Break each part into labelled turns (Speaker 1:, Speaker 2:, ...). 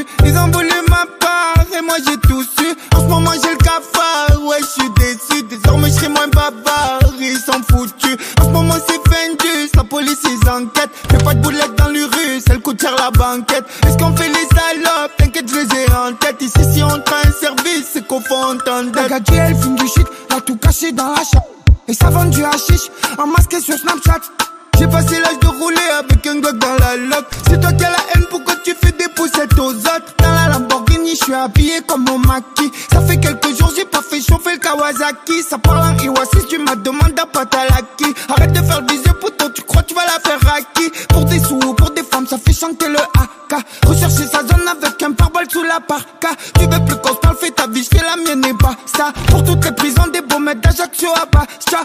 Speaker 1: Ils ont voulu ma part et moi j'ai tout su. En ce moment j'ai le cafard, ouais je suis déçu. Désormais je serai moins bavard, ils sont foutus. En ce moment c'est Fendus, la police ils enquêtent. Fais pas de boulettes dans l'urus, elle coûte cher la banquette. Est-ce qu'on fait les salopes? T'inquiète je les ai en tête. Ici si on prend un service, c'est qu'on fait entendre.
Speaker 2: La gadget elle fume du shit, a tout caché dans la chatte. Et ça vend du hashish, en masqué sur Snapchat.
Speaker 1: J'ai passé l'âge de rouler avec un Glock dans la loque. C'est toi qui as la haine, pourquoi tu fais des poussettes aux autres? Dans la Lamborghini, je suis habillé comme mon maquis. Ça fait quelques jours, j'ai pas fait chauffer le Kawasaki. Ça parle en Iwasis, tu m'as demandé à Patalaki. Arrête de faire le bisou, poteau, tu crois tu vas la faire à qui? Pour des sous ou pour des femmes, ça fait chanter le AK. Rechercher sa zone avec un pare-balles sous la parka. Tu veux plus qu'on se parle, fais ta vie, je fais la mienne et basta. Pour toutes les prisons, des baumettes d'Ajaccio à Bastia.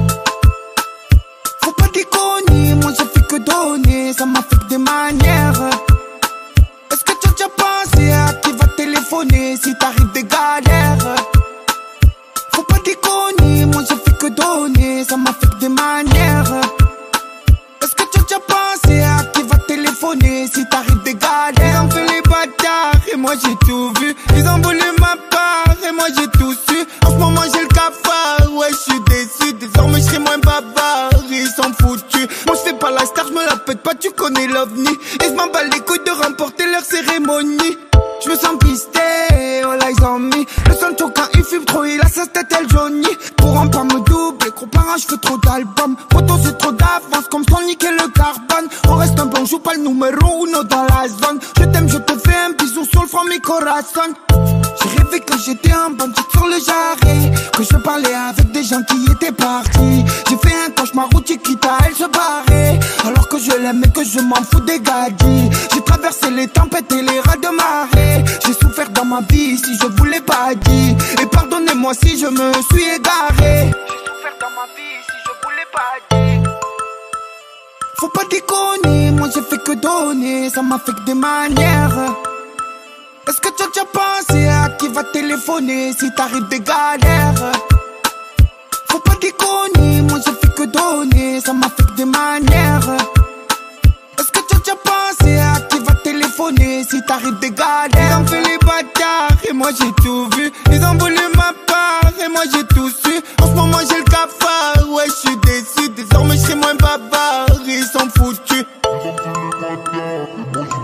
Speaker 1: Faut pas déconner, moi j'ai fait que donner, ça m'a fait que des manières. Est-ce que tu as déjà pensé à qui va téléphoner si t'arrives des galères? Faut pas déconner, moi j'ai fait que donner, ça m'a fait que des manières. Est-ce que tu as déjà pensé à qui va téléphoner si t'arrives des galères? Ils ont fait les bâtards et moi j'ai tout vu. Ils ont voulu ma part et moi j'ai tout su. En ce moment j'ai le cafard, ouais je suis déçu. Désormais je serai moins bavard, ils sont foutus. Moi je fais pas la star, je me la pète pas, tu connais l'ovni. Et je m'en bats les couilles de remporter leur cérémonie. Je me sens pisté, oh là ils ont mis le son quand il fume trop, il a sa tête elle Johnny. Pour un pas me doubler, gros parent je fais trop d'albums. Photos c'est trop d'avance, comme sans niquer le carbone. On reste un bon, joue pas le numéro uno dans la zone. Je t'aime, je te fais un bisou sur le front mi corazon. J'ai rêvé que j'étais un bandit sur le jarret, que je parlais avec des gens qui étaient partis. J'ai fait un cauchemar où Chiquita elle se barrait, alors que je l'aime et que je m'en fous des gadis. J'ai traversé les tempêtes et les rats de marée. J'ai souffert dans ma vie si je vous l'ai pas dit. Et pardonnez-moi si je me suis égaré. J'ai souffert dans ma vie si je vous l'ai pas dit. Faut pas déconner, moi j'ai fait que donner, ça m'a fait que des manières. Est-ce que tu as déjà pensé à qui va téléphoner si t'arrives des galères? Faut pas déconner, moi j'ai fait que donner, ça m'a fait que des manières. Est-ce que tu as déjà pensé à qui va téléphoner si t'arrives des galères? Ils ont fait les bâtards et moi j'ai tout vu. Ils ont voulu ma part et moi j'ai tout su. En ce moment j'ai le cafard, ouais je suis déçu. Désormais je serai moins bavard, ils sont foutus.
Speaker 3: Ils ont fait les bâtards et moi j'ai